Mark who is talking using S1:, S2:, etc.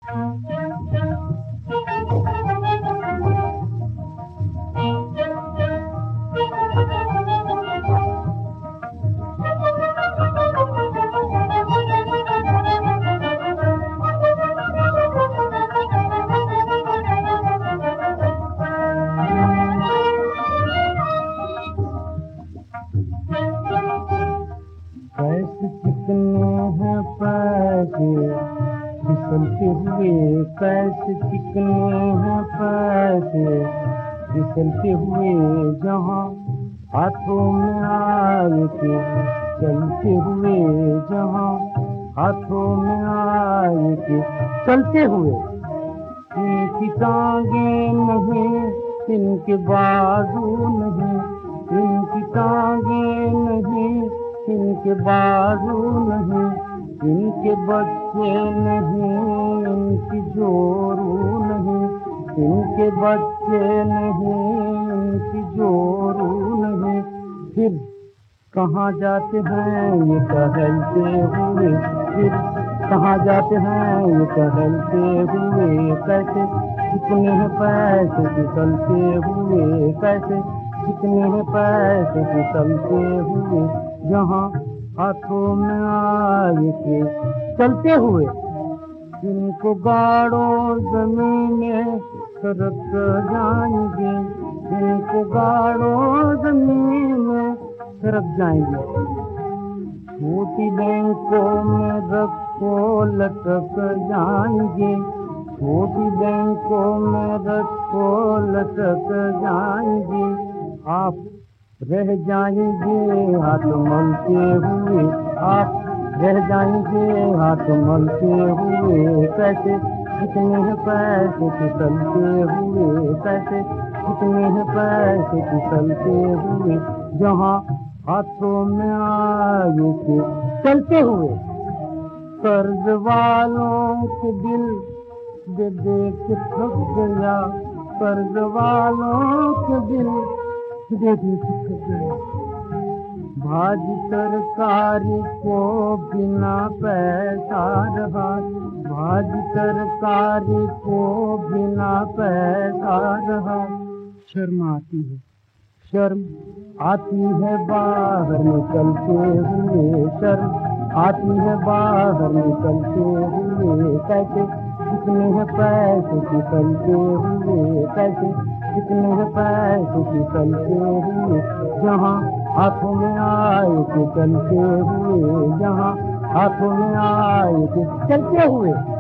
S1: कैसे चिकने हैं पैसे फिसलते हुए, कैसे चिकने हैं पैसे फिसलते हुए, जहाँ हाथों में आए के चलते हुए, जहाँ हाथों में आए के चलते हुए। इनकी टांगें नहीं, इनके बाजू नहीं, इनकी टांगें नहीं, इनके बाजू नहीं, इनके बच्चे नहीं, इनकी जोरू नहीं, इनके बच्चे नहीं, इनकी जोरू नहीं। फिर कहाँ जाते हैं ये टहलते हुए, फिर कहाँ जाते हैं ये टहलते हुए, कैसे कितने हैं पैसे फिसलते हुए, कैसे कितने हैं पैसे फिसलते हुए, जहाँ हाथों में आए के चलते हुए। इनको गाड़ो जमीन में सरक जाएंगे, इनको गाड़ो जमीन में सरक जाएंगे। छोटी बैंकों में रखो लटक जाएंगे, छोटी बैंकों में रखो लटक जाएंगे। आप रह जाएंगे हाथ मलते हुए, आप रह जाएंगे हाथ मलते हुए, कैसे कितने हैं पैसे फिसलते हुए, कैसे कितने हैं पैसे फिसलते हुए, जहाँ हाथों में आए के चलते हुए। कर्ज वालों के दिल दे दे के थक गया, कर्ज वालों के दिल दे दे के थक गया। भाजी तरकारी को बिना पैसा रहा, भाजी तरकारी को बिना पैसा रहा। शर्म आती है, शर्म आती है बाहर निकलते हुए, शर्म आती है बाहर निकलते हुए, कैसे कितने हैं पैसे फिसलते हुए, कैसे कितने हैं पैसे फिसलते हुए, जहाँ हाथों में आए के चलते हुए, जहाँ हाथों में आए के चलते हुए।